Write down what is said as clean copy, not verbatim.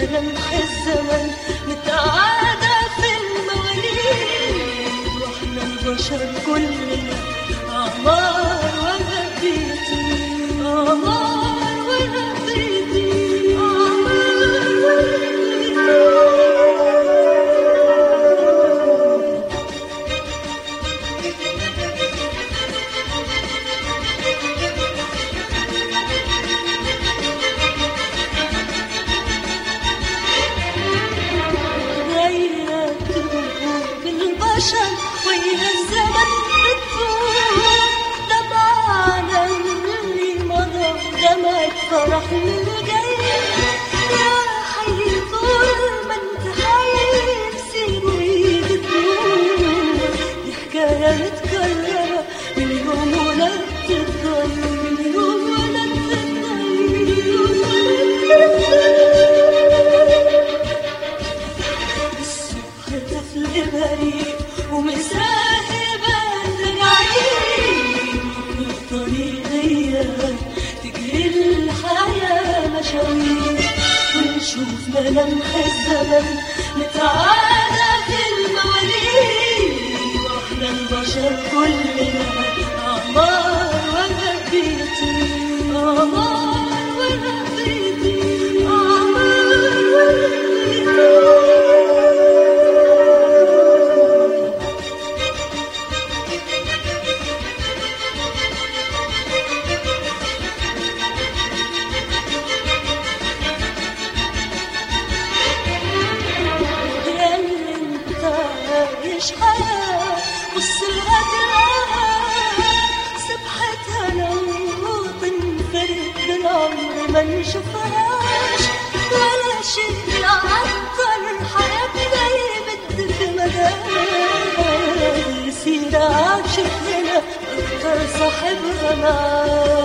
ملامح الزمن متعادة في المواليد، واحنا البشر كلنا أعمار وهبيتي، أعمار وهبيتي، أعمار وهبيتي. ويا الزمن بتفوت دمعنا اللي مضى دمعة فرح للجاي، يا حي طول ما انت حي بصير وايد تموت، دي حكاية متكررة من يوم ولدت الضي، من يوم ولدت الضي. الصبح طفل بريء ومساهبة ترعيني الطريقية تجري الحياة مشاوير، ونشوف ملامح الزمن نتعادى في المواليد، واحنا البشر كلنا أعمار وهبيتي، أعمار وهبيتي، أعمار وهبيتي. عيش حياة والسرعة تلاها سبحتها لو تنفرد بالعمر ما نشوفهاش، ولا شيء يعطر حياتنا يمد في مدار، يصير عاشق لنا أكتر صاحبها معاش.